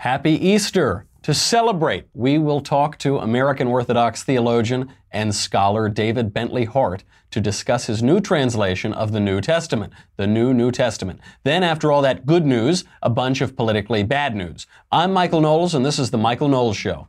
Happy Easter! To celebrate, we will talk to American Orthodox theologian and scholar David Bentley Hart to discuss his new translation of the New Testament, the New Testament. Then, after all that good news, a bunch of politically bad news. I'm Michael Knowles, and this is The Michael Knowles Show.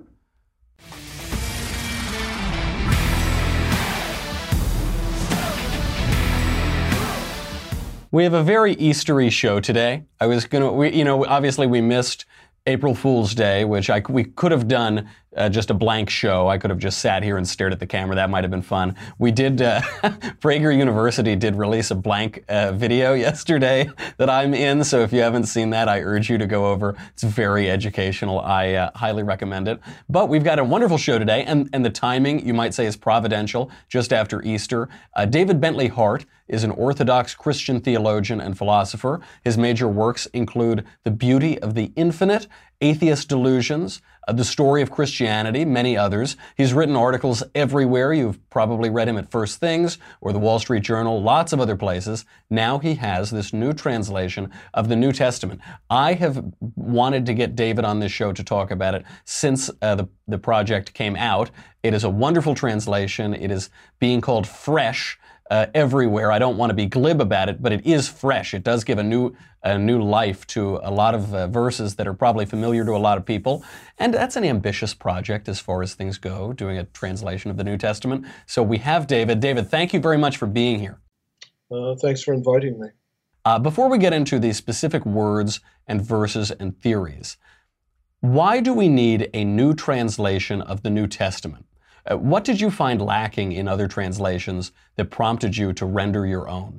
We have a very Eastery show today. Obviously we missed April Fool's Day, which we could have done just a blank show. I could have just sat here and stared at the camera. That might have been fun. We did, Prager University did release a blank video yesterday that I'm in, so if you haven't seen that, I urge you to go over. It's very educational. I highly recommend it. But we've got a wonderful show today, and the timing, you might say, is providential, just after Easter. David Bentley Hart is an Orthodox Christian theologian and philosopher. His major works include The Beauty of the Infinite, Atheist Delusions, The Story of Christianity, many others. He's written articles everywhere. You've probably read him at First Things or the Wall Street Journal, lots of other places. Now he has this new translation of the New Testament. I have wanted to get David on this show to talk about it since the project came out. It is a wonderful translation. It is being called fresh everywhere. I don't want to be glib about it, but it is fresh. It does give a new life to a lot of verses that are probably familiar to a lot of people. And that's an ambitious project as far as things go, doing a translation of the New Testament. So we have David. David, thank you very much for being here. Thanks for inviting me. Before we get into the specific words and verses and theories, why do we need a new translation of the New Testament? What did you find lacking in other translations that prompted you to render your own?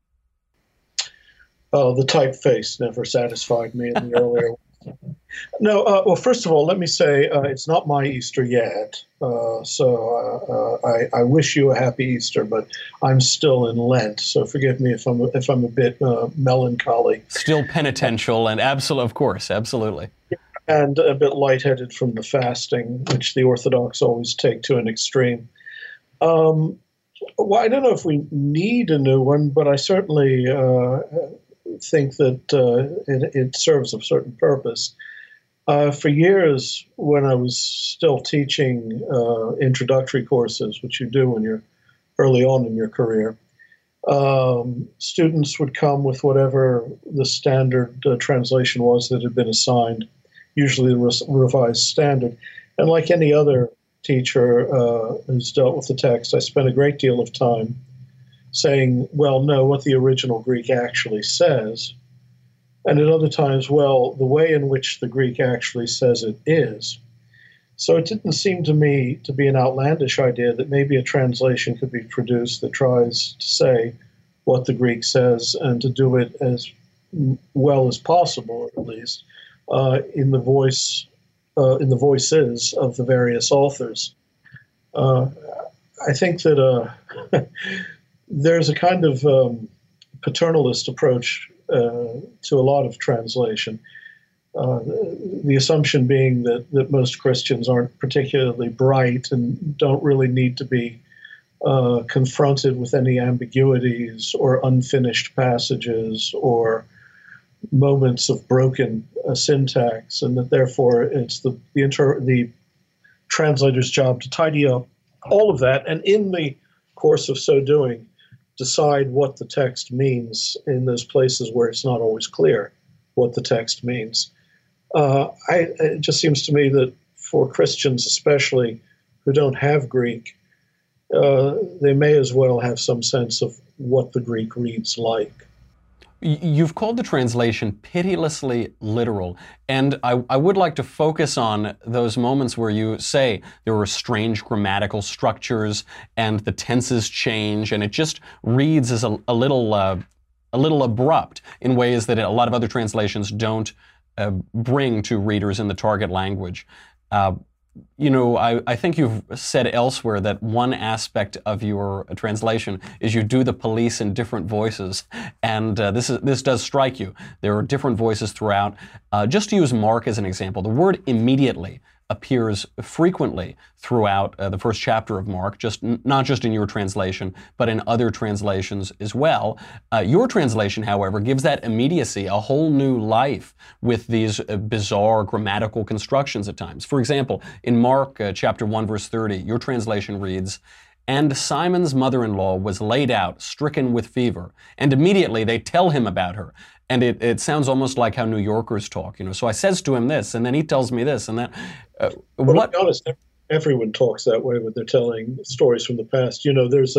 The typeface never satisfied me in the earlier ones. No, well, first of all, let me say it's not my Easter yet, so I wish you a happy Easter, but I'm still in Lent, so forgive me if I'm a bit melancholy. Still penitential and of course, absolutely. And a bit lightheaded from the fasting, which the Orthodox always take to an extreme. Well, I don't know if we need a new one, but I certainly think that it serves a certain purpose. For years, when I was still teaching introductory courses, which you do when you're early on in your career, students would come with whatever the standard translation was that had been assigned, usually the Revised Standard. And like any other teacher who's dealt with the text, I spent a great deal of time saying, well, no, what the original Greek actually says. And at other times, well, the way in which the Greek actually says it is. So it didn't seem to me to be an outlandish idea that maybe a translation could be produced that tries to say what the Greek says and to do it as well as possible, at least, in the voices of the various authors. I think that there's a kind of paternalist approach to a lot of translation. The assumption being that most Christians aren't particularly bright and don't really need to be confronted with any ambiguities or unfinished passages or moments of broken syntax, and that therefore it's the translator's job to tidy up all of that, and in the course of so doing, decide what the text means in those places where it's not always clear what the text means. It just seems to me that for Christians especially who don't have Greek, they may as well have some sense of what the Greek reads like. You've called the translation pitilessly literal, and I would like to focus on those moments where you say there were strange grammatical structures and the tenses change, and it just reads as a little abrupt in ways that a lot of other translations don't bring to readers in the target language. I think you've said elsewhere that one aspect of your translation is you do the police in different voices, and this does strike you. There are different voices throughout. Just to use Mark as an example, the word immediately appears frequently throughout the first chapter of Mark, not just in your translation, but in other translations as well. Your translation, however, gives that immediacy a whole new life with these bizarre grammatical constructions at times. For example, in Mark chapter 1, verse 30, your translation reads, "And Simon's mother-in-law was laid out, stricken with fever, and immediately they tell him about her." And it sounds almost like how New Yorkers talk, So I says to him this, and then he tells me this, and that. Well, to be honest, everyone talks that way when they're telling stories from the past. There's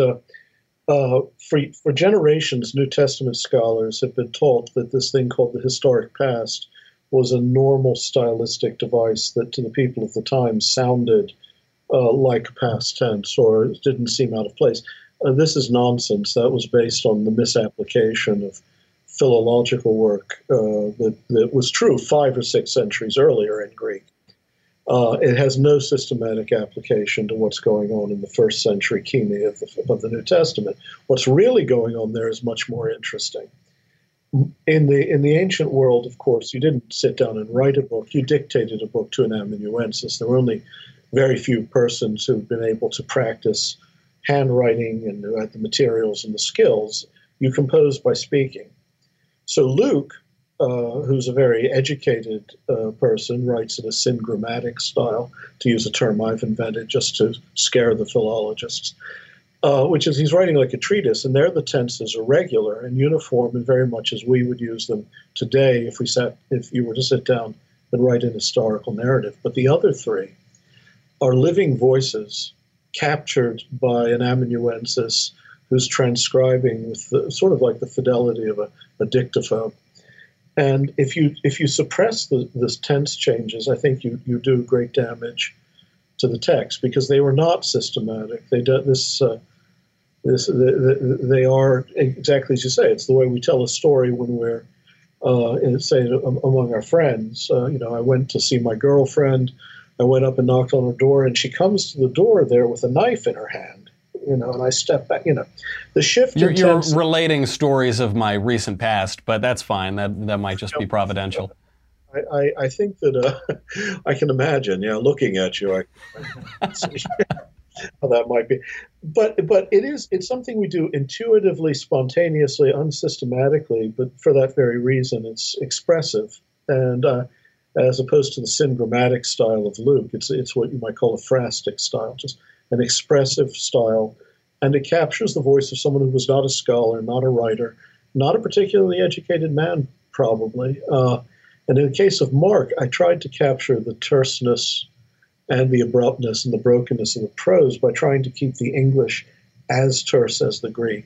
for generations, New Testament scholars have been taught that this thing called the historic past was a normal stylistic device that to the people of the time sounded like past tense or didn't seem out of place. This is nonsense. That was based on the misapplication of philological work that was true 5 or 6 centuries earlier in Greek. It has no systematic application to what's going on in the first century Kimi of the New Testament. What's really going on there is much more interesting. In the ancient world, of course, you didn't sit down and write a book. You dictated a book to an amanuensis. There were only very few persons who've been able to practice handwriting and who had the materials and the skills. You composed by speaking. So Luke, who's a very educated person, writes in a syngrammatic style, to use a term I've invented just to scare the philologists, which is he's writing like a treatise, and there the tenses are regular and uniform and very much as we would use them today if you were to sit down and write an historical narrative. But the other 3 are living voices captured by an amanuensis who's transcribing with sort of like the fidelity of a dictaphone. And if you suppress the tense changes, I think you do great damage to the text because they were not systematic. They are exactly as you say. It's the way we tell a story when we're say among our friends. I went to see my girlfriend. I went up and knocked on her door, and she comes to the door there with a knife in her hand, and I step back, the shift in You're relating stories of my recent past, but that's fine. That might just be providential. I think that I can imagine, looking at you, I see how that might be. But it's something we do intuitively, spontaneously, unsystematically, but for that very reason, it's expressive. And as opposed to the syngrammatic style of Luke, it's what you might call a phrastic style, just an expressive style, and it captures the voice of someone who was not a scholar, not a writer, not a particularly educated man, probably. And in the case of Mark, I tried to capture the terseness and the abruptness and the brokenness of the prose by trying to keep the English as terse as the Greek,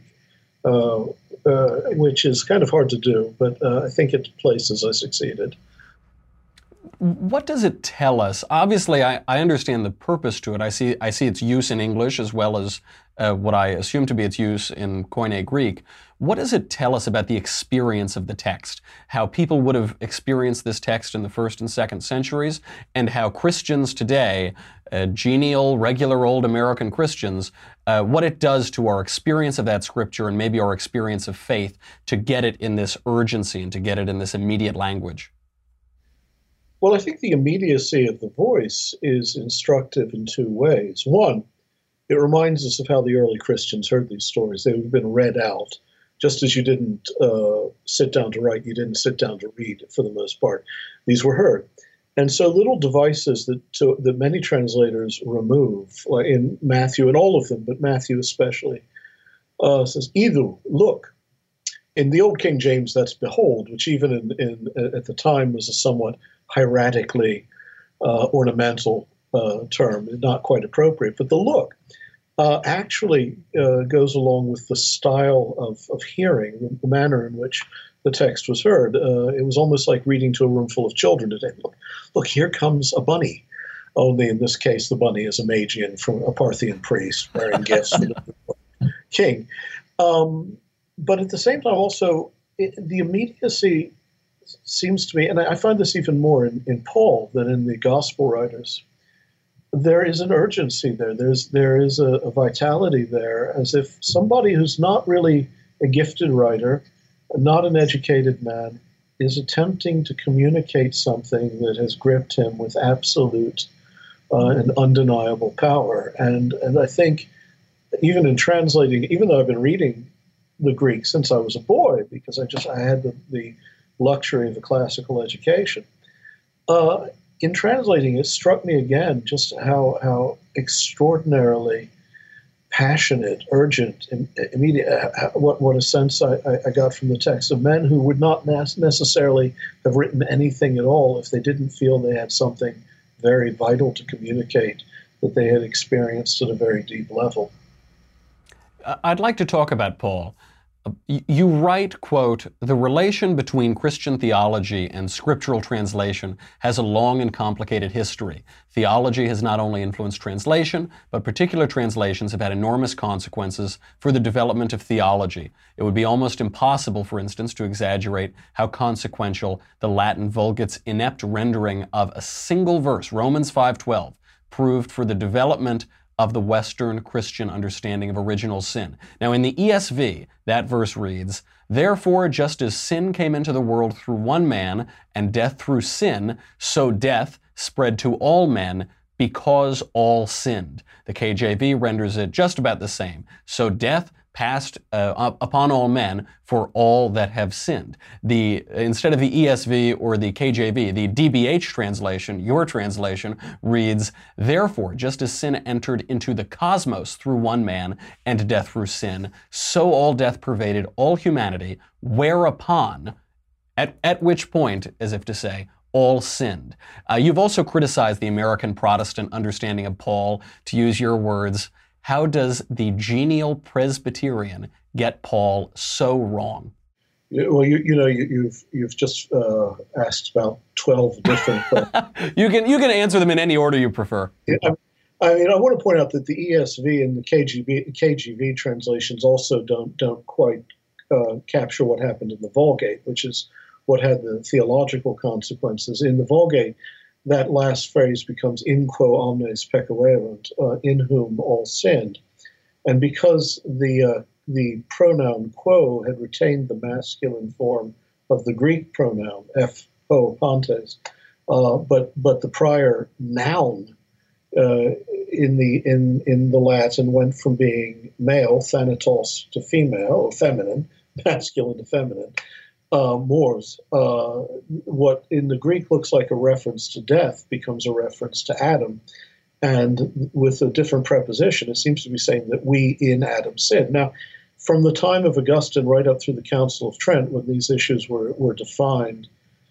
which is kind of hard to do, but I think at places I succeeded. What does it tell us? Obviously, I understand the purpose to it. I see its use in English as well as what I assume to be its use in Koine Greek. What does it tell us about the experience of the text? How people would have experienced this text in the 1st and 2nd centuries, and how Christians today, genial, regular old American Christians, what it does to our experience of that scripture and maybe our experience of faith to get it in this urgency and to get it in this immediate language. Well, I think the immediacy of the voice is instructive in 2 ways. One, it reminds us of how the early Christians heard these stories. They would have been read out. Just as you didn't sit down to write, you didn't sit down to read for the most part. These were heard. And so little devices that many translators remove, like in Matthew and all of them, but Matthew especially, says, "Idu, look." In the Old King James, that's behold, which even at the time was a somewhat hieratically ornamental term, not quite appropriate. But the look actually goes along with the style of hearing, the manner in which the text was heard. It was almost like reading to a room full of children today. Look, here comes a bunny. Only in this case, the bunny is a Magian from a Parthian priest wearing gifts for the king. But at the same time, also, the immediacy seems to me, and I find this even more in Paul than in the gospel writers, there is an urgency there. There is a vitality there, as if somebody who's not really a gifted writer, not an educated man, is attempting to communicate something that has gripped him with absolute an undeniable power. And I think even in translating, even though I've been reading the Greek since I was a boy, because I had the luxury of a classical education, in translating, it struck me again just how extraordinarily passionate, urgent, immediate, what a sense I got from the text of men who would not necessarily have written anything at all if they didn't feel they had something very vital to communicate that they had experienced at a very deep level. I'd like to talk about Paul. You write, quote, "The relation between Christian theology and scriptural translation has a long and complicated history. Theology has not only influenced translation, but particular translations have had enormous consequences for the development of theology. It would be almost impossible, for instance, to exaggerate how consequential the Latin Vulgate's inept rendering of a single verse, Romans 5:12, proved for the development of the Western Christian understanding of original sin." Now, in the ESV, that verse reads, "Therefore, just as sin came into the world through one man, and death through sin, so death spread to all men because all sinned." The KJV renders it just about the same. "So death passed upon all men for all that have sinned." Instead of the ESV or the KJV, the DBH translation, your translation, reads, "Therefore, just as sin entered into the cosmos through one man, and death through sin, so all death pervaded all humanity, whereupon," at which point, as if to say, all sinned. You've also criticized the American Protestant understanding of Paul. To use your words, how does the genial Presbyterian get Paul so wrong? Well, you've just asked about 12 different. You can answer them in any order you prefer. I mean, I want to point out that the ESV and the KJV translations also don't quite capture what happened in the Vulgate, which is what had the theological consequences. In the Vulgate, that last phrase becomes "in quo omnes peccaverunt," in whom all sinned. And because the pronoun quo had retained the masculine form of the Greek pronoun, ho pantes, but the prior noun in the Latin went from being male, thanatos, to female, or feminine, masculine to feminine. Mors, what in the Greek looks like a reference to death becomes a reference to Adam. And with a different preposition, it seems to be saying that we in Adam sinned. Now, from the time of Augustine right up through the Council of Trent, when these issues were defined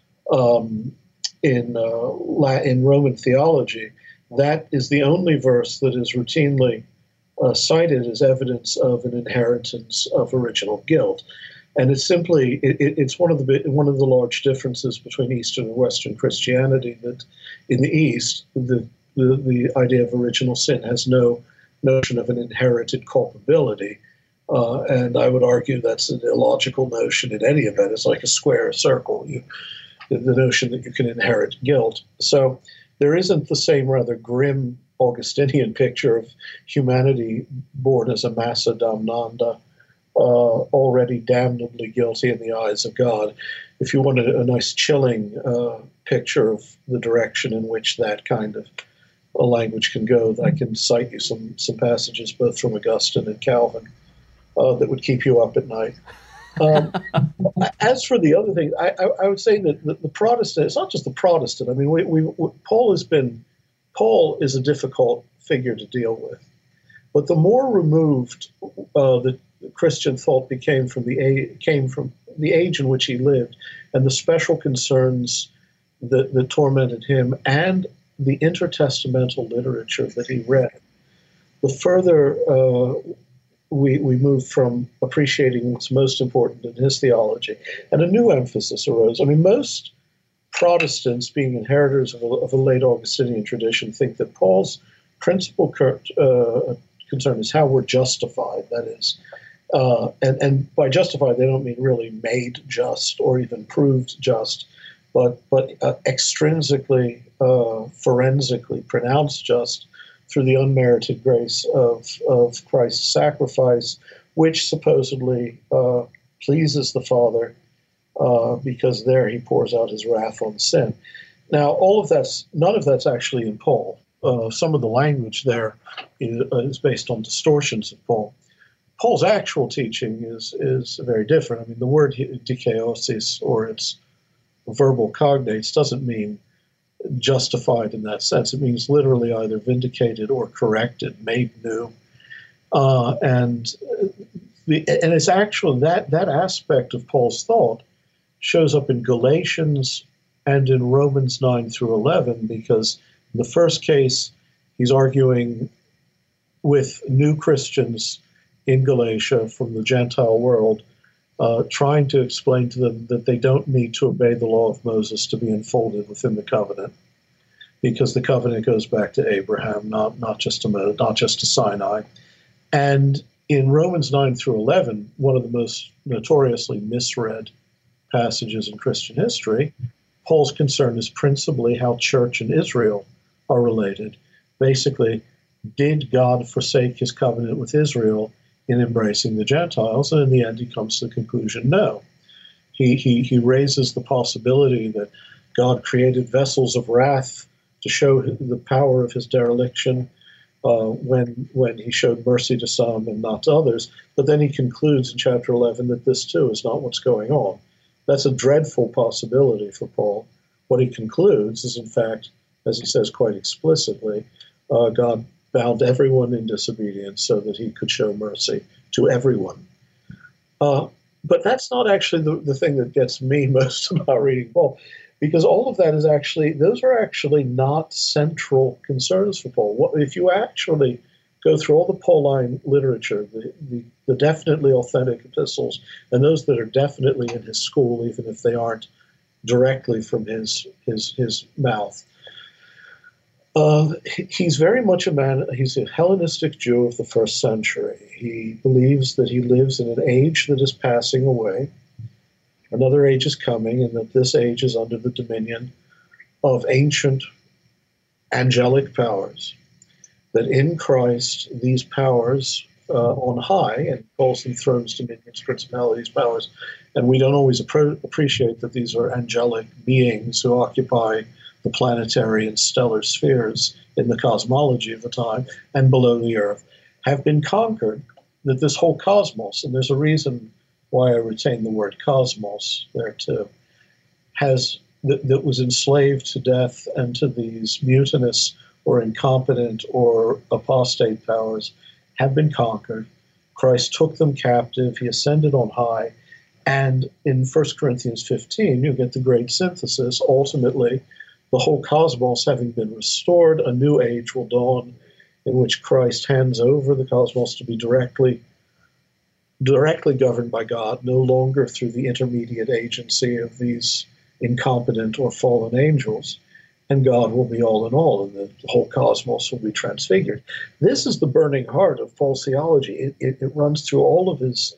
in Roman theology, that is the only verse that is routinely cited as evidence of an inheritance of original guilt. And it's simply it's one of the large differences between Eastern and Western Christianity, that in the East the idea of original sin has no notion of an inherited culpability, and I would argue that's an illogical notion in any event. It's like a square, a circle. The notion that you can inherit guilt. So there isn't the same rather grim Augustinian picture of humanity born as a massa damnanda, already damnably guilty in the eyes of God. If you want a nice chilling picture of the direction in which that kind of a language can go, I can cite you some passages both from Augustine and Calvin that would keep you up at night. As for the other thing, I would say that the Protestant, it's not just the Protestant. I mean, Paul is a difficult figure to deal with. But the more removed the Christian thought came from the age in which he lived, and the special concerns that tormented him, and the intertestamental literature that he read, the further we moved from appreciating what's most important in his theology, and a new emphasis arose. I mean, most Protestants, being inheritors of a late Augustinian tradition, think that Paul's principal concern is how we're justified. That is, and by justified, they don't mean really made just or even proved just, but extrinsically, forensically pronounced just through the unmerited grace of Christ's sacrifice, which supposedly pleases the Father, because there he pours out his wrath on sin. Now, none of that's actually in Paul. some of the language there is based on distortions of Paul. Paul's actual teaching is very different. I mean, the word dikaiosis, or its verbal cognates, doesn't mean justified in that sense. It means literally either vindicated or corrected, made new. And it's actually that aspect of Paul's thought shows up in Galatians and in Romans 9 through 11, because in the first case, he's arguing with new Christians in Galatia from the Gentile world, trying to explain to them that they don't need to obey the law of Moses to be enfolded within the covenant, because the covenant goes back to Abraham, not just to Sinai. And in Romans 9 through 11, one of the most notoriously misread passages in Christian history, Paul's concern is principally how church and Israel are related. Basically, did God forsake his covenant with Israel in embracing the Gentiles? And in the end, he comes to the conclusion, no. He raises the possibility that God created vessels of wrath to show the power of his dereliction when he showed mercy to some and not to others. But then he concludes in chapter 11 that this too is not what's going on. That's a dreadful possibility for Paul. What he concludes is, in fact, as he says quite explicitly, God bound everyone in disobedience so that he could show mercy to everyone. But that's not actually the thing that gets me most about reading Paul, because all of that is actually, those are actually not central concerns for Paul. If you actually go through all the Pauline literature, the definitely authentic epistles, and those that are definitely in his school, even if they aren't directly from his mouth, he's very much a man, he's a Hellenistic Jew of the first century. He believes that he lives in an age that is passing away. Another age is coming, and that this age is under the dominion of ancient angelic powers. That in Christ, these powers on high, and calls them thrones, dominions, principalities, powers, and we don't always appreciate that these are angelic beings who occupy the planetary and stellar spheres in the cosmology of the time and below the earth, have been conquered, that this whole cosmos, and there's a reason why I retain the word cosmos there too, that was enslaved to death and to these mutinous or incompetent or apostate powers, have been conquered. Christ took them captive, he ascended on high, and in 1 Corinthians 15, you get the great synthesis. Ultimately, the whole cosmos having been restored, a new age will dawn in which Christ hands over the cosmos to be directly governed by God, no longer through the intermediate agency of these incompetent or fallen angels, and God will be all in all, and the whole cosmos will be transfigured. This is the burning heart of Paul's theology. It runs through all of his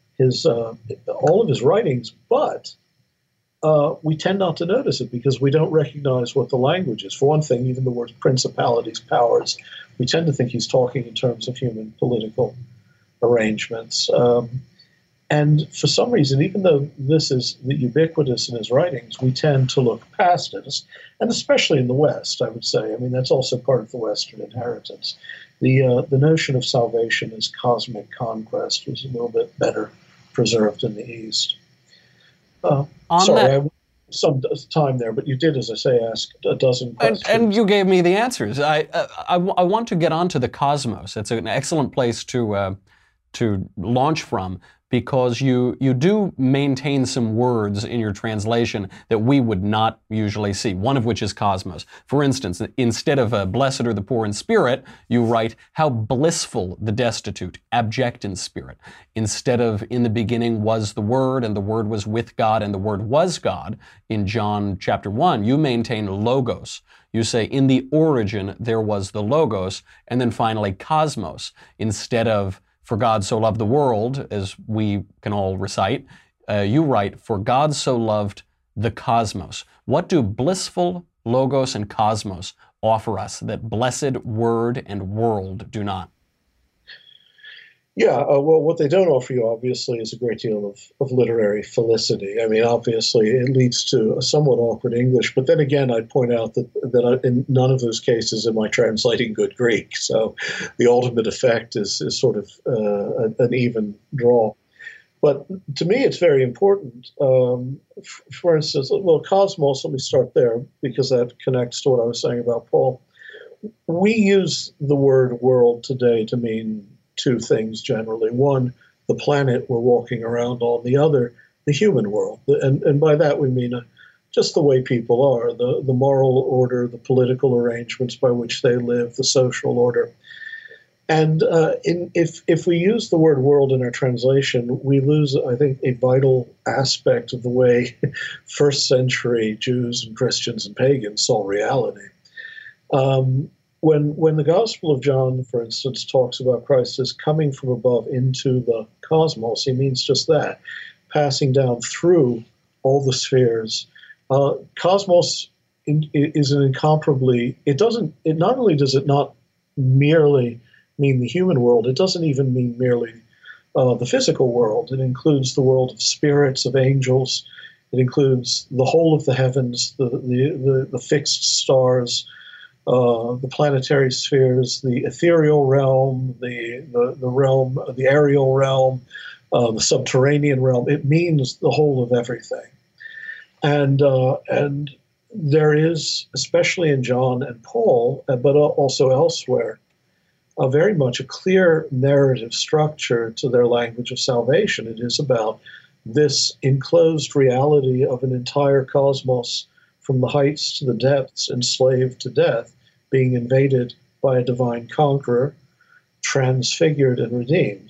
writings, but we tend not to notice it because we don't recognize what the language is. For one thing, even the words principalities, powers, we tend to think he's talking in terms of human political arrangements. And for some reason, even though this is ubiquitous in his writings, we tend to look past it, and especially in the West, I would say. I mean, that's also part of the Western inheritance. The notion of salvation as cosmic conquest was a little bit better preserved in the East. Sorry, I have some time there, but you did, as I say, ask a dozen questions. And you gave me the answers. I want to get onto the cosmos. It's an excellent place to launch from, because you do maintain some words in your translation that we would not usually see, one of which is cosmos. For instance, instead of blessed are the poor in spirit, you write, how blissful the destitute, abject in spirit. Instead of in the beginning was the Word, and the Word was with God, and the Word was God, in John chapter 1, you maintain logos. You say, in the origin there was the logos, and then finally cosmos. Instead of for God so loved the world, as we can all recite, you write, for God so loved the cosmos. What do blissful logos and cosmos offer us that blessed word and world do not? Yeah, well, what they don't offer you, obviously, is a great deal of literary felicity. I mean, obviously, it leads to a somewhat awkward English, but then again, I'd point out that in none of those cases am I translating good Greek. So the ultimate effect is sort of an even draw. But to me, it's very important. For instance, well, cosmos, let me start there because that connects to what I was saying about Paul. We use the word world today to mean two things generally. One, the planet we're walking around on, the other, the human world. And by that we mean just the way people are, the moral order, the political arrangements by which they live, the social order. And if we use the word world in our translation, we lose, I think, a vital aspect of the way first century Jews and Christians and pagans saw reality. When the Gospel of John, for instance, talks about Christ as coming from above into the cosmos, he means just that, passing down through all the spheres. Cosmos is an incomparably, it not only does it not merely mean the human world, it doesn't even mean merely the physical world. It includes the world of spirits, of angels. It includes the whole of the heavens, the fixed stars, the planetary spheres, the ethereal realm, the realm, the aerial realm, the subterranean realm. It means the whole of everything, and there is, especially in John and Paul, but also elsewhere, very much a clear narrative structure to their language of salvation. It is about this enclosed reality of an entire cosmos, from the heights to the depths, enslaved to death, being invaded by a divine conqueror, transfigured and redeemed.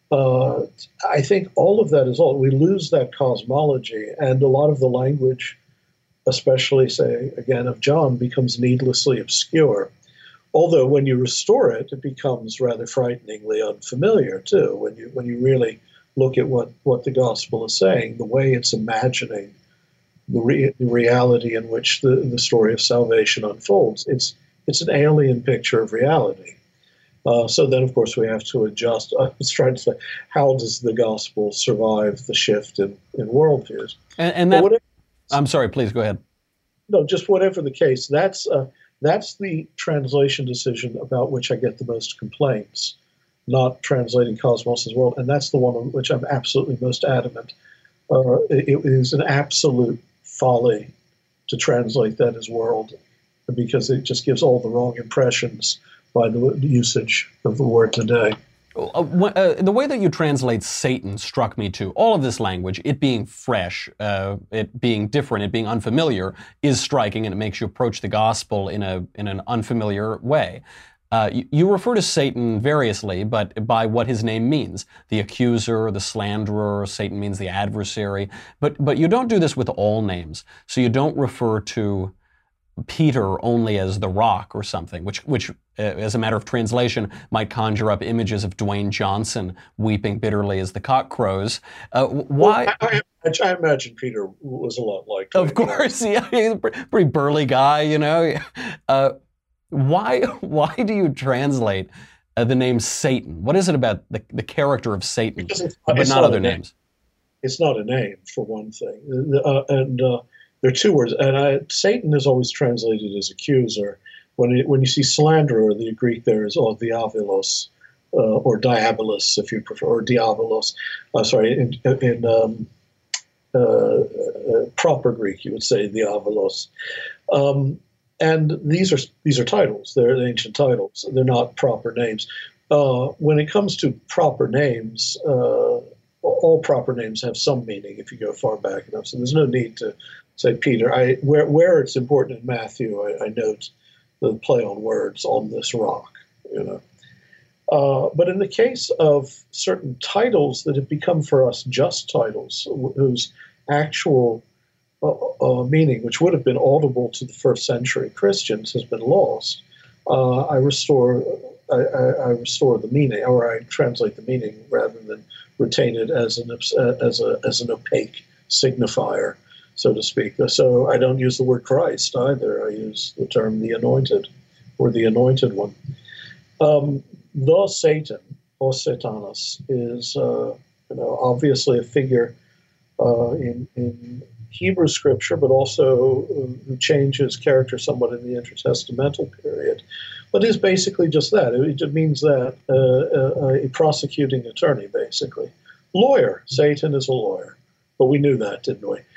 I think all of that is all. We lose that cosmology, and a lot of the language, especially, say, again, of John, becomes needlessly obscure. Although when you restore it, it becomes rather frighteningly unfamiliar too. When you really look at what the gospel is saying, the way it's imagining the reality in which the story of salvation unfolds, it's an alien picture of reality. So then, of course, we have to adjust. I was trying to say, how does the gospel survive the shift in worldviews? And that, I'm sorry, please go ahead. No, just whatever the case, that's the translation decision about which I get the most complaints, not translating cosmos as world. And that's the one on which I'm absolutely most adamant. It is an absolute folly to translate that as world, because it just gives all the wrong impressions by the usage of the word today. The way that you translate Satan struck me too. All of this language, it being fresh, it being different, it being unfamiliar, is striking, and it makes you approach the gospel in an unfamiliar way. You refer to Satan variously, but by what his name means. The accuser, the slanderer, Satan means the adversary. But you don't do this with all names. So you don't refer to Peter only as the Rock or something, which as a matter of translation, might conjure up images of Dwayne Johnson weeping bitterly as the cock crows. Why? Well, I imagine Peter was a lot like Dwayne. Of course, yeah, he's a pretty burly guy, you know. Why do you translate the name Satan? What is it about the character of Satan, but not other names? It's not a name, for one thing, and there are two words. And Satan is always translated as accuser. When you see slanderer, the Greek there is diabolos, or diabolos, if you prefer, or diabolos. In proper Greek, you would say diabolos. And these are titles. They're ancient titles. They're not proper names. When it comes to proper names, all proper names have some meaning if you go far back enough. So there's no need to say Peter. Where it's important in Matthew, I note the play on words, on this rock, you know. But in the case of certain titles that have become for us just titles, whose actual meaning, which would have been audible to the first century Christians, has been lost, I restore the meaning, or I translate the meaning rather than retain it as an opaque signifier, so to speak. So I don't use the word Christ either. I use the term the Anointed, or the Anointed One. The Satan Osetanos is obviously a figure in Hebrew scripture, but also who changes character somewhat in the intertestamental period. But is basically just that. It means that a prosecuting attorney, basically. Lawyer. Satan is a lawyer. But we knew that, didn't we?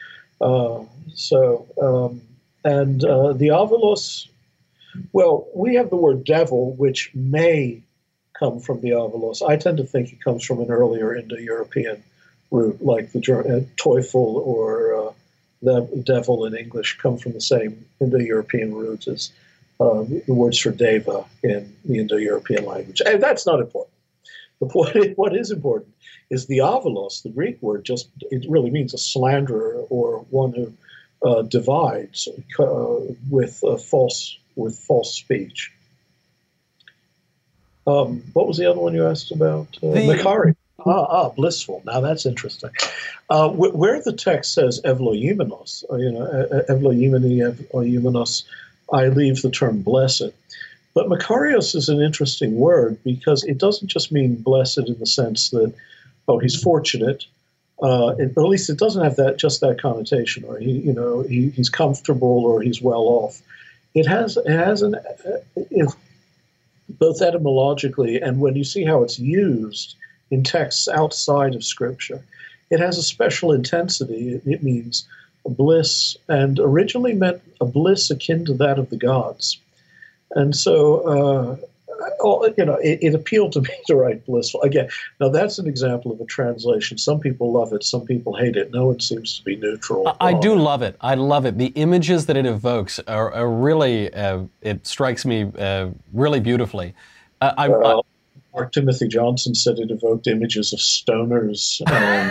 The Avalos, well, we have the word devil, which may come from the Avalos. I tend to think it comes from an earlier Indo-European root, like the Teufel or the devil in English come from the same Indo-European roots as the words for deva in the Indo-European language. And that's not important. What is important is the avalos, the Greek word, it really means a slanderer or one who divides with false speech. What was the other one you asked about? Makari. Blissful. Now that's interesting. Where the text says evloimenos, evloimenos, I leave the term blessed. But Makarios is an interesting word because it doesn't just mean blessed in the sense that, he's fortunate, or at least it doesn't have that connotation, or he's comfortable or he's well off. It has both etymologically and when you see how it's used in texts outside of Scripture, it has a special intensity. It means a bliss, and originally meant a bliss akin to that of the gods. And so, it appealed to me to write blissful. Again, now that's an example of a translation. Some people love it, some people hate it. No one seems to be neutral. I do love it. I love it. The images that it evokes are really, it strikes me really beautifully. Mark Timothy Johnson said it evoked images of stoners.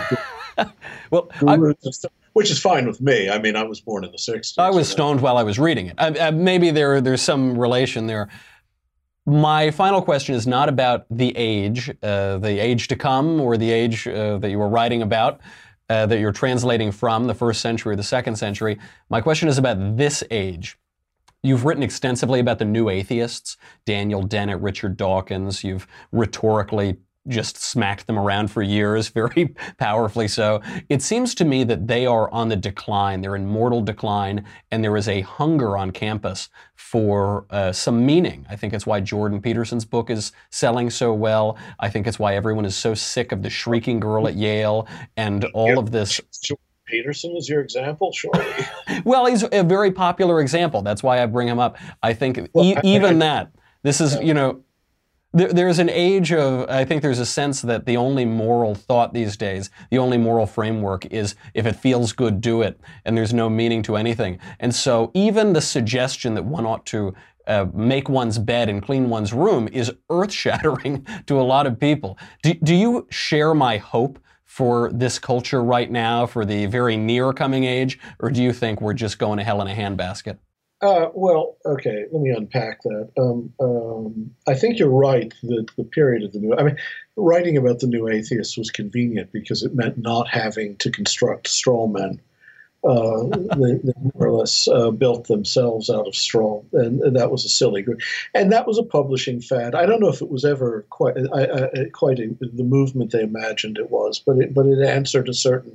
Which is fine with me. I mean, I was born in the 60s. I was stoned while I was reading it. Maybe there's some relation there. My final question is not about the age to come, or the age that you were writing about, that you're translating from, the first century or the second century. My question is about this age. You've written extensively about the new atheists, Daniel Dennett, Richard Dawkins. You've rhetorically just smacked them around for years, very powerfully so. It seems to me that they are on the decline. They're in mortal decline, and there is a hunger on campus for some meaning. I think it's why Jordan Peterson's book is selling so well. I think it's why everyone is so sick of the shrieking girl at Yale and all of this. Peterson is your example, surely. Well, he's a very popular example. That's why I bring him up. I think this is, there's an age of, I think there's a sense that the only moral thought these days, the only moral framework is if it feels good, do it, and there's no meaning to anything. And so even the suggestion that one ought to make one's bed and clean one's room is earth-shattering to a lot of people. Do you share my hope for this culture right now, for the very near coming age, or do you think we're just going to hell in a handbasket? Well, okay, let me unpack that. I think you're right that the period of writing about the new atheists was convenient because it meant not having to construct straw men. They more or less built themselves out of straw, and that was a silly group. And that was a publishing fad. I don't know if it was ever quite the movement they imagined it was, but it answered a certain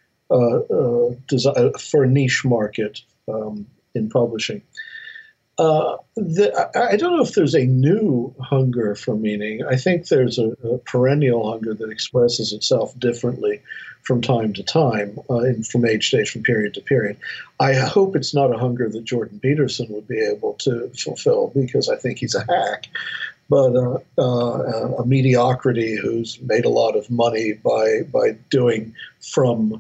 desire for a niche market in publishing. I don't know if there's a new hunger for meaning. I think there's a perennial hunger that expresses itself differently from time to time, and from age to age, from period to period. I hope it's not a hunger that Jordan Peterson would be able to fulfill, because I think he's a hack, but a mediocrity who's made a lot of money by doing from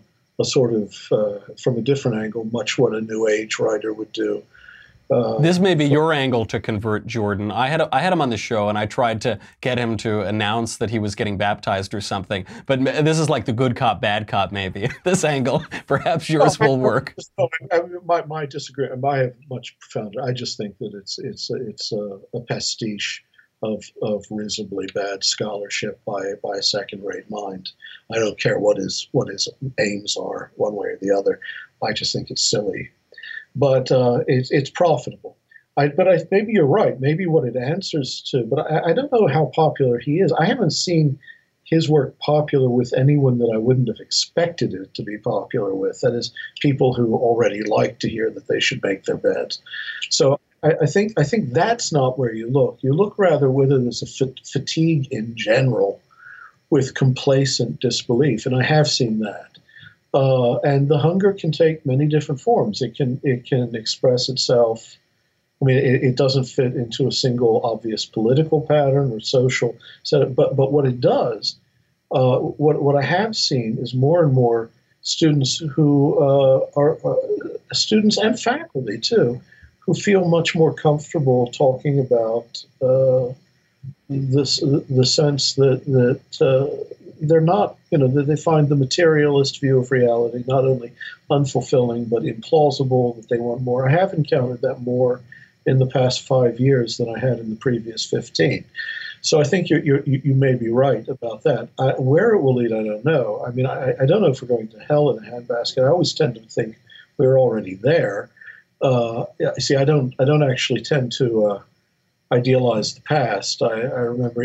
a different angle much what a new age writer would do. This may be your angle to convert Jordan. I had him on the show, and I tried to get him to announce that he was getting baptized or something. But this is like the good cop, bad cop, maybe. This angle, perhaps yours will work. My disagreement, I have much profounder. I just think that it's a pastiche of reasonably bad scholarship by a second-rate mind. I don't care what his aims are, one way or the other. I just think it's silly. But it's profitable. Maybe you're right. Maybe what it answers to, but I don't know how popular he is. I haven't seen his work popular with anyone that I wouldn't have expected it to be popular with. That is, people who already like to hear that they should make their beds. So I think that's not where you look. You look rather whether there's a fatigue in general with complacent disbelief, and I have seen that. And the hunger can take many different forms. It can express itself. I mean, it doesn't fit into a single obvious political pattern or social setup. But what it does, what I have seen is more and more students who are students and faculty too, who feel much more comfortable talking about the sense that they're not, that they find the materialist view of reality not only unfulfilling but implausible, that they want more. I have encountered that more in the past 5 years than I had in the previous 15. So I think you may be right about that. Where it will lead, I don't know. I mean, I don't know if we're going to hell in a handbasket. I always tend to think we're already there. See, I don't actually tend to idealize the past. I remember,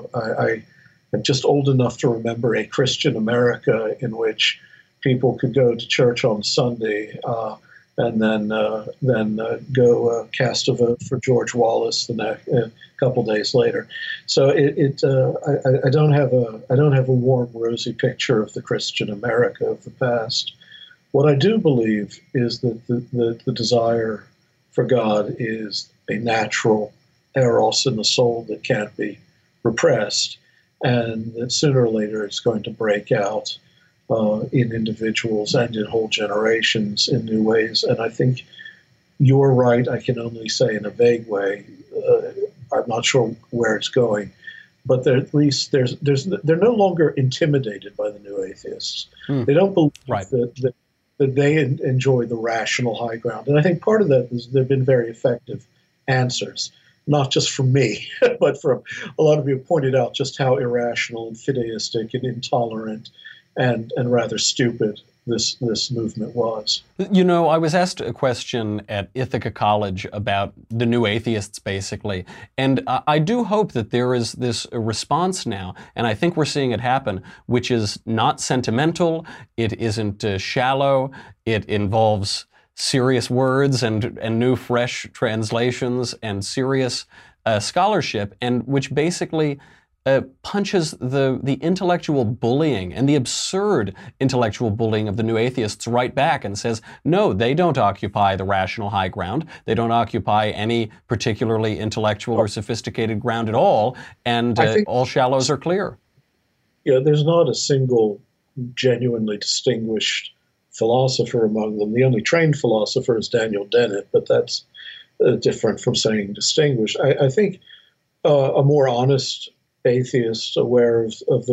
I'm just old enough to remember a Christian America in which people could go to church on Sunday and then go cast a vote for George Wallace a couple days later. So I don't have a warm, rosy picture of the Christian America of the past. What I do believe is that the desire for God is a natural eros in the soul that can't be repressed, and that sooner or later it's going to break out in individuals and in whole generations in new ways. And I think you're right. I can only say in a vague way. I'm not sure where it's going, but at least they're no longer intimidated by the new atheists. They don't believe that they enjoy the rational high ground. And I think part of that is there have been very effective answers, not just from me, but from a lot of you who pointed out just how irrational and fideistic and intolerant and rather stupid this movement was. I was asked a question at Ithaca College about the new atheists, basically, and I do hope that there is this response now, and I think we're seeing it happen, which is not sentimental, it isn't shallow, it involves serious words and new, fresh translations and serious scholarship, and which basically punches the intellectual bullying and the absurd intellectual bullying of the new atheists right back and says, no, they don't occupy the rational high ground. They don't occupy any particularly intellectual or sophisticated ground at all, and all shallows are clear. Yeah, there's not a single genuinely distinguished philosopher among them. The only trained philosopher is Daniel Dennett, but that's different from saying distinguished. I think a more honest atheist, aware of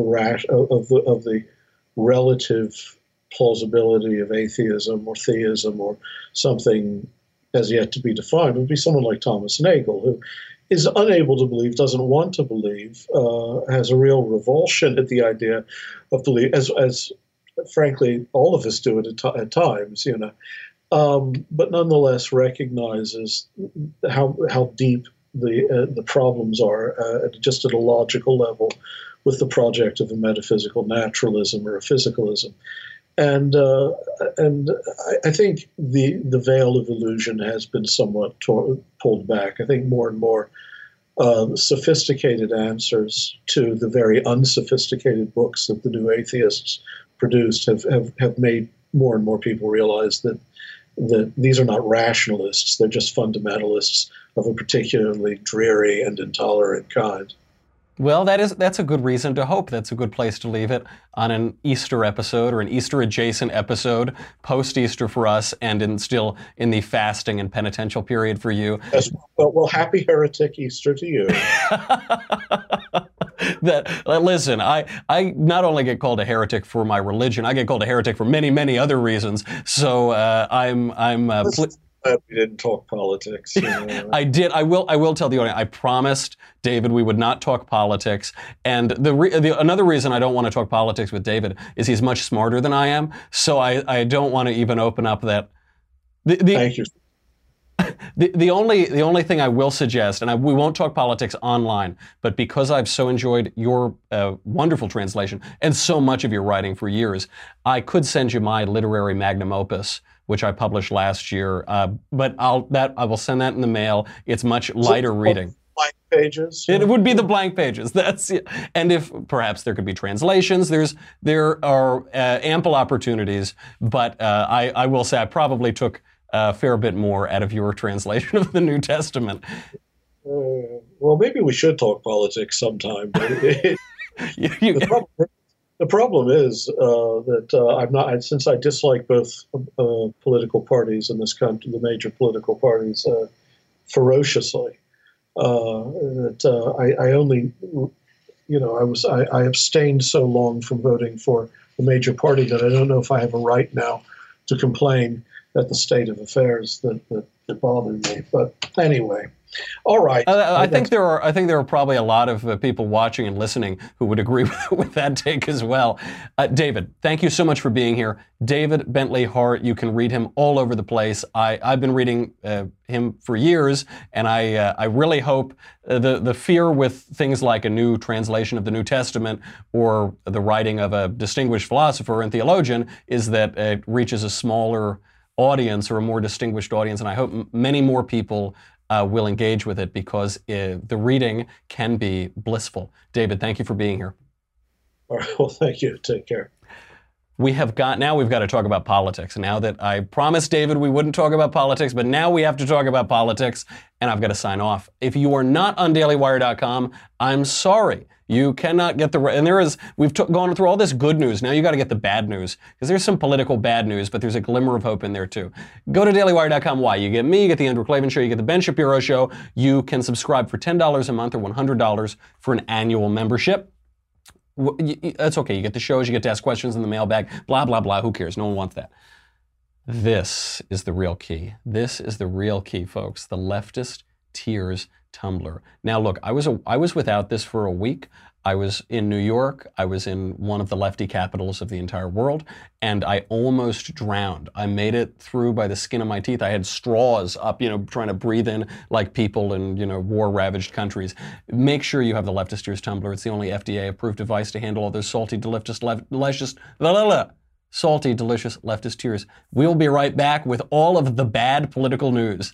the relative plausibility of atheism or theism or something as yet to be defined, would be someone like Thomas Nagel, who is unable to believe, doesn't want to believe, has a real revulsion at the idea of belief, as frankly all of us do it at times, but nonetheless recognizes how deep the problems are just at a logical level with the project of a metaphysical naturalism or a physicalism. And I think the veil of illusion has been somewhat pulled back. I think more and more sophisticated answers to the very unsophisticated books that the new atheists produced have made more and more people realize that these are not rationalists, they're just fundamentalists of a particularly dreary and intolerant kind. Well, that's a good reason to hope. That's a good place to leave it on an Easter episode or an Easter-adjacent episode, post-Easter for us, and still in the fasting and penitential period for you. Yes, well, happy heretic Easter to you. Listen, I not only get called a heretic for my religion, I get called a heretic for many, many other reasons. So I'm glad we didn't talk politics. I did. I will tell the audience. I promised David we would not talk politics. And another reason I don't want to talk politics with David is he's much smarter than I am. So I don't want to even open up that. Thank you. The only thing I will suggest, and we won't talk politics online, but because I've so enjoyed your wonderful translation and so much of your writing for years, I could send you my literary magnum opus, which I published last year. But I will send that in the mail. It's much lighter reading. Blank pages. It would be the blank pages. That's it. And if perhaps there could be translations, there are ample opportunities. But I will say I probably took a fair bit more out of your translation of the New Testament. Well, maybe we should talk politics sometime. The problem is that I'm not, since I dislike both political parties in this country, the major political parties, ferociously. I only, I abstained so long from voting for the major party that I don't know if I have a right now to complain at the state of affairs that bothered me. But anyway, all right. I think there are probably a lot of people watching and listening who would agree with that take as well. David, thank you so much for being here. David Bentley Hart, you can read him all over the place. I've been reading him for years, and I really hope the fear with things like a new translation of the New Testament or the writing of a distinguished philosopher and theologian is that it reaches a smaller audience or a more distinguished audience, and I hope many more people will engage with it because the reading can be blissful. David, thank you for being here. All right, well, thank you. Take care. We've got to talk about politics. Now that I promised David we wouldn't talk about politics, but now we have to talk about politics, and I've got to sign off. If you are not on dailywire.com, I'm sorry. You cannot get we've gone through all this good news. Now you got to get the bad news, because there's some political bad news, but there's a glimmer of hope in there too. Go to dailywire.com. Why? You get me, you get the Andrew Klavan Show, you get the Ben Shapiro Show. You can subscribe for $10 a month or $100 for an annual membership. That's okay. You get the shows, you get to ask questions in the mailbag, blah, blah, blah. Who cares? No one wants that. This is the real key. This is the real key, folks. The Leftist Tears Tumblr. Now, look, I was without this for a week. I was in New York. I was in one of the lefty capitals of the entire world, and I almost drowned. I made it through by the skin of my teeth. I had straws up, trying to breathe in like people in, war-ravaged countries. Make sure you have the Leftist Tears Tumbler. It's the only FDA-approved device to handle all those salty, delicious leftist tears. We'll be right back with all of the bad political news.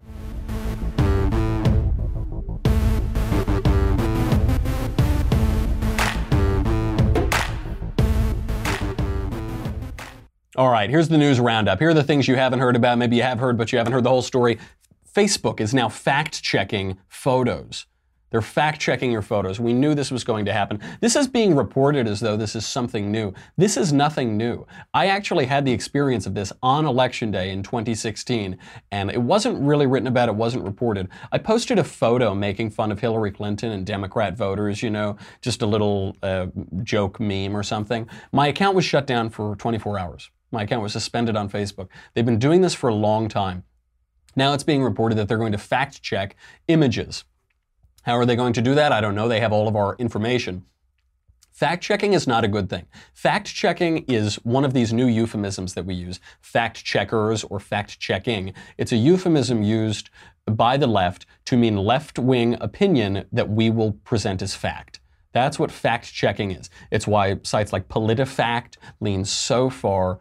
All right, here's the news roundup. Here are the things you haven't heard about. Maybe you have heard, but you haven't heard the whole story. Facebook is now fact-checking photos. They're fact-checking your photos. We knew this was going to happen. This is being reported as though this is something new. This is nothing new. I actually had the experience of this on Election Day in 2016, and it wasn't really written about, it wasn't reported. I posted a photo making fun of Hillary Clinton and Democrat voters, just a little joke meme or something. My account was shut down for 24 hours. My account was suspended on Facebook. They've been doing this for a long time. Now it's being reported that they're going to fact-check images. How are they going to do that? I don't know. They have all of our information. Fact-checking is not a good thing. Fact-checking is one of these new euphemisms that we use, fact-checkers or fact-checking. It's a euphemism used by the left to mean left-wing opinion that we will present as fact. That's what fact-checking is. It's why sites like PolitiFact lean so far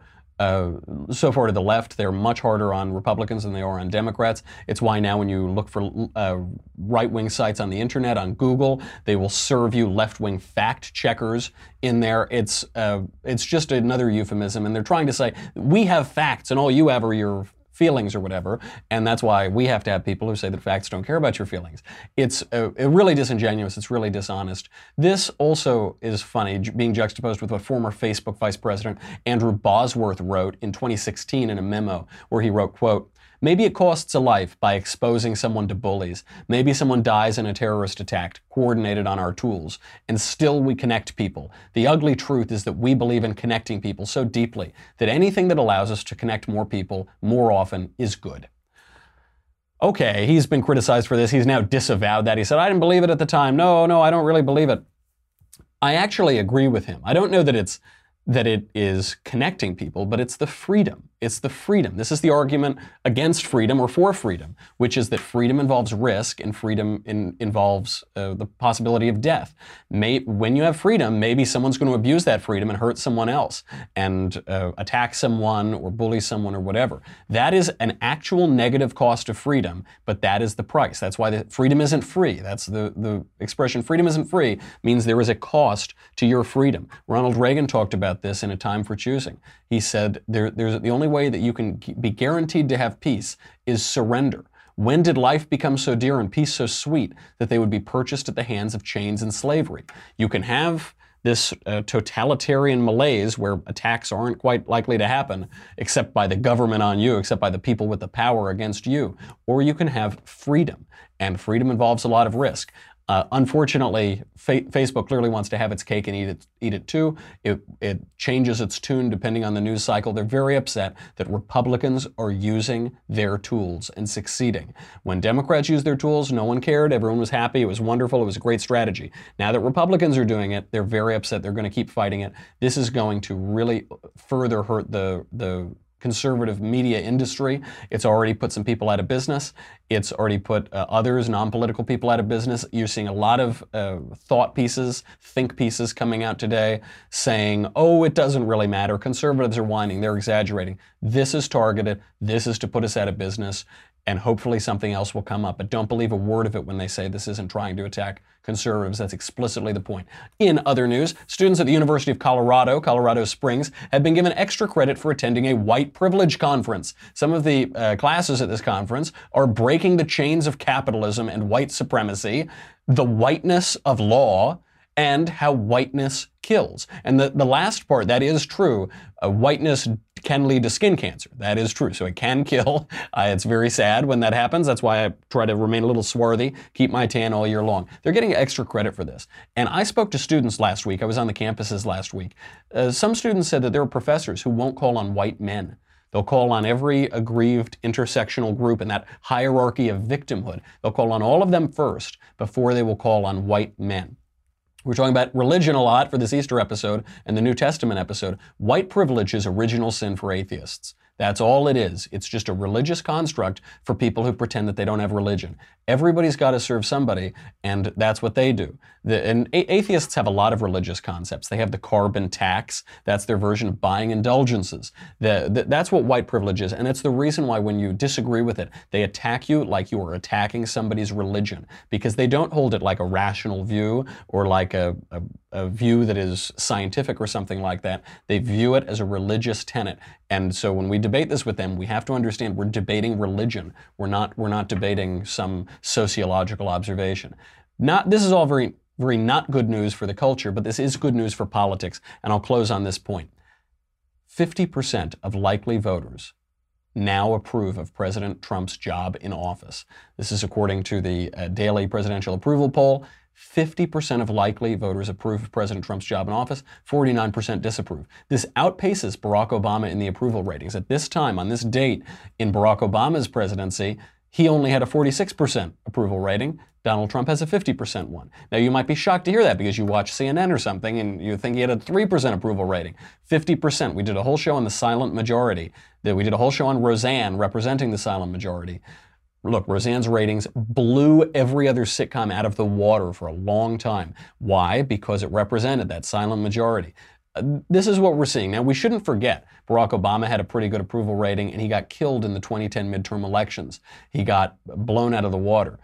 to the left. They're much harder on Republicans than they are on Democrats. It's why now when you look for right-wing sites on the internet, on Google, they will serve you left-wing fact-checkers in there. It's just another euphemism, and they're trying to say, we have facts, and all you have are your feelings or whatever, and that's why we have to have people who say that facts don't care about your feelings. It's really disingenuous. It's really dishonest. This also is funny, being juxtaposed with what former Facebook Vice President Andrew Bosworth wrote in 2016 in a memo, where he wrote, quote, "Maybe it costs a life by exposing someone to bullies. Maybe someone dies in a terrorist attack coordinated on our tools. And still we connect people. The ugly truth is that we believe in connecting people so deeply that anything that allows us to connect more people more often is good." Okay, he's been criticized for this. He's now disavowed that. He said, I didn't believe it at the time. No, I don't really believe it. I actually agree with him. I don't know that it is connecting people, but it's the freedom. It's the freedom. This is the argument against freedom or for freedom, which is that freedom involves risk and freedom involves the possibility of death. When you have freedom, maybe someone's going to abuse that freedom and hurt someone else and attack someone or bully someone or whatever. That is an actual negative cost of freedom, but that is the price. That's why freedom isn't free. That's the expression freedom isn't free means there is a cost to your freedom. Ronald Reagan talked about this in A Time for Choosing. He said there's the only way that you can be guaranteed to have peace is surrender. When did life become so dear and peace so sweet that they would be purchased at the hands of chains and slavery? You can have this totalitarian malaise where attacks aren't quite likely to happen except by the government on you, except by the people with the power against you. Or you can have freedom, and freedom involves a lot of risk. Unfortunately, Facebook clearly wants to have its cake and eat it too. It changes its tune depending on the news cycle. They're very upset that Republicans are using their tools and succeeding. When Democrats used their tools, no one cared. Everyone was happy. It was wonderful. It was a great strategy. Now that Republicans are doing it, they're very upset. They're going to keep fighting it. This is going to really further hurt the conservative media industry. It's already put some people out of business. It's already put others, non-political people out of business. You're seeing a lot of thought pieces, think pieces coming out today saying, oh, it doesn't really matter. Conservatives are whining. They're exaggerating. This is targeted. This is to put us out of business. And hopefully something else will come up. But don't believe a word of it when they say this isn't trying to attack conservatives. That's explicitly the point. In other news, students at the University of Colorado Springs, have been given extra credit for attending a white privilege conference. Some of the classes at this conference are breaking the chains of capitalism and white supremacy, the whiteness of law, and how whiteness kills. And the last part, that is true. Whiteness can lead to skin cancer. That is true. So it can kill. It's very sad when that happens. That's why I try to remain a little swarthy, keep my tan all year long. They're getting extra credit for this. And I spoke to students last week. I was on the campuses last week. Some students said that there are professors who won't call on white men. They'll call on every aggrieved intersectional group in that hierarchy of victimhood. They'll call on all of them first before they will call on white men. We're talking about religion a lot for this Easter episode and the New Testament episode. White privilege is original sin for atheists. That's all it is. It's just a religious construct for people who pretend that they don't have religion. Everybody's got to serve somebody, and that's what they do. And atheists have a lot of religious concepts. They have the carbon tax. That's their version of buying indulgences. That's what white privilege is, and it's the reason why when you disagree with it, they attack you like you are attacking somebody's religion, because they don't hold it like a rational view or like a view that is scientific or something like that. They view it as a religious tenet. And so when we debate this with them, we have to understand we're debating religion. We're not debating some sociological observation. This is all very, very not good news for the culture, but this is good news for politics. And I'll close on this point. 50% of likely voters now approve of President Trump's job in office. This is according to the daily presidential approval poll. 50% of likely voters approve of President Trump's job in office, 49% disapprove. This outpaces Barack Obama in the approval ratings. At this time, on this date in Barack Obama's presidency, he only had a 46% approval rating. Donald Trump has a 50% one. Now, you might be shocked to hear that because you watch CNN or something and you think he had a 3% approval rating. 50%. We did a whole show on the silent majority. We did a whole show on Roseanne representing the silent majority. Look, Roseanne's ratings blew every other sitcom out of the water for a long time. Why? Because it represented that silent majority. This is what we're seeing. Now, we shouldn't forget Barack Obama had a pretty good approval rating, and he got killed in the 2010 midterm elections. He got blown out of the water.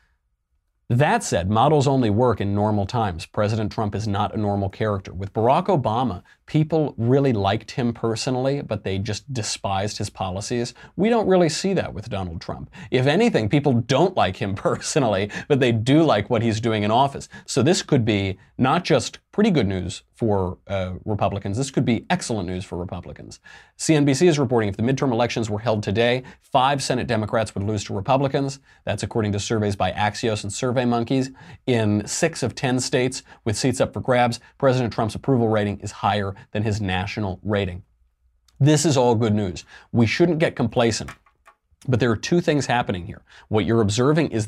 That said, models only work in normal times. President Trump is not a normal character. With Barack Obama, people really liked him personally, but they just despised his policies. We don't really see that with Donald Trump. If anything, people don't like him personally, but they do like what he's doing in office. So this could be not just pretty good news for Republicans. This could be excellent news for Republicans. CNBC is reporting if the midterm elections were held today, 5 Senate Democrats would lose to Republicans. That's according to surveys by Axios and SurveyMonkey. In 6 of 10 states with seats up for grabs, President Trump's approval rating is higher than his national rating. This is all good news. We shouldn't get complacent. But there are 2 things happening here. What you're observing is this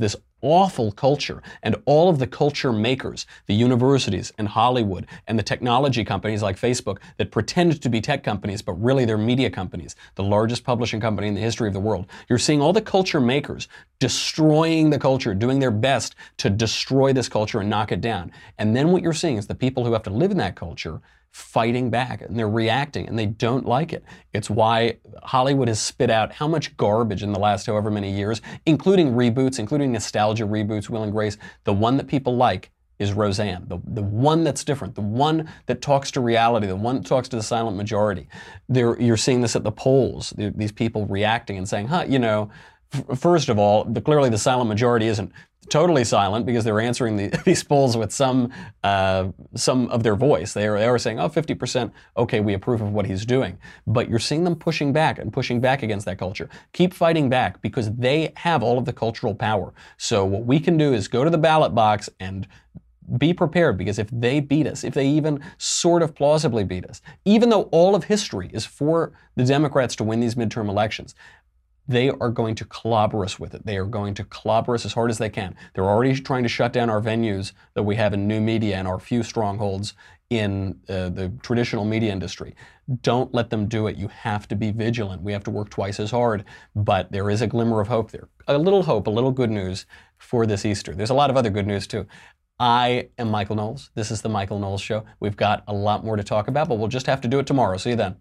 awful culture. And all of the culture makers, the universities and Hollywood and the technology companies like Facebook that pretend to be tech companies, but really they're media companies, the largest publishing company in the history of the world. You're seeing all the culture makers destroying the culture, doing their best to destroy this culture and knock it down. And then what you're seeing is the people who have to live in that culture fighting back, and they're reacting, and they don't like it. It's why Hollywood has spit out how much garbage in the last however many years, including reboots, including nostalgia reboots, Will and Grace. The one that people like is Roseanne, the one that's different, the one that talks to reality, the one that talks to the silent majority. You're seeing this at the polls, these people reacting and saying, first of all, clearly the silent majority isn't totally silent because they're answering these polls with some of their voice. They are saying, 50%, okay, we approve of what he's doing. But you're seeing them pushing back against that culture. Keep fighting back because they have all of the cultural power. So what we can do is go to the ballot box and be prepared, because if they beat us, if they even sort of plausibly beat us, even though all of history is for the Democrats to win these midterm elections, they are going to clobber us with it. They are going to clobber us as hard as they can. They're already trying to shut down our venues that we have in new media and our few strongholds in the traditional media industry. Don't let them do it. You have to be vigilant. We have to work twice as hard. But there is a glimmer of hope there. A little hope, a little good news for this Easter. There's a lot of other good news too. I am Michael Knowles. This is The Michael Knowles Show. We've got a lot more to talk about, but we'll just have to do it tomorrow. See you then.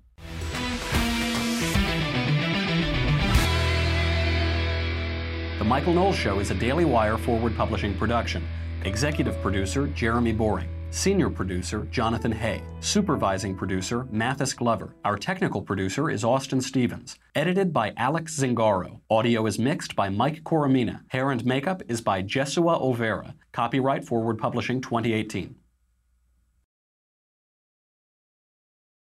The Michael Knowles Show is a Daily Wire forward publishing production. Executive producer, Jeremy Boring. Senior producer, Jonathan Hay. Supervising producer, Mathis Glover. Our technical producer is Austin Stevens. Edited by Alex Zingaro. Audio is mixed by Mike Coromina. Hair and makeup is by Jesua Olvera. Copyright Forward Publishing 2018.